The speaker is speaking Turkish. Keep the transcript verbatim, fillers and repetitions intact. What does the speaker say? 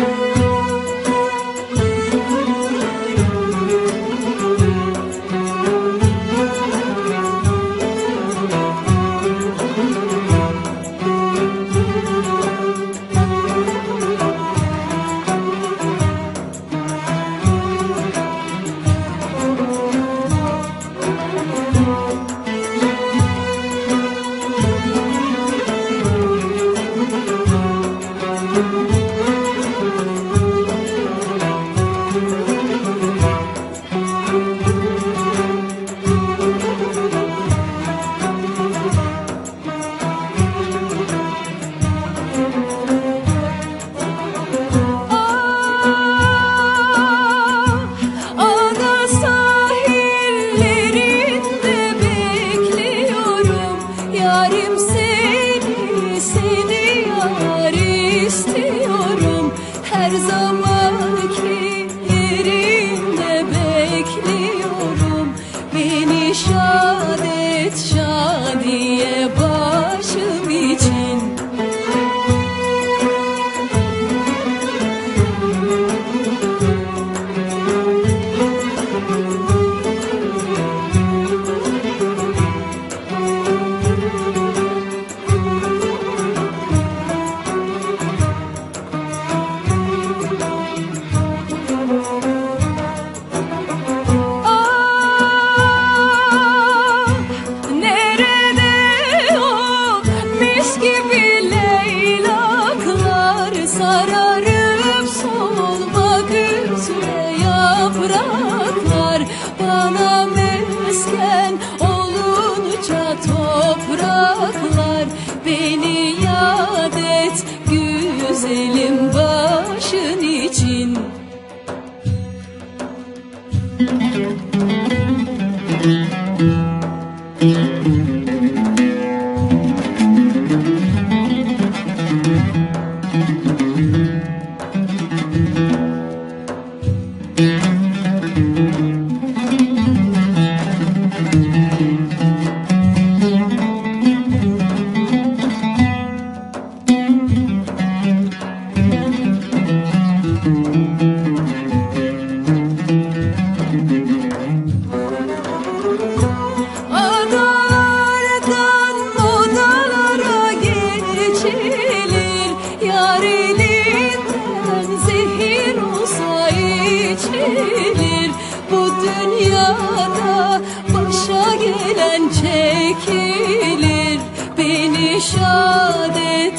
Yarim seni, seni yar istiyorum. Her zamanki yerimde bekliyorum. Beni şad et şadiye başım için. Sararıp solmak üzere yapraklar, bana mesken olunca topraklar. Beni yad et güzelim başın için. Yar elinden zehir olsa içilir. Bu dünyada başa gelen çekilir. Beni şad et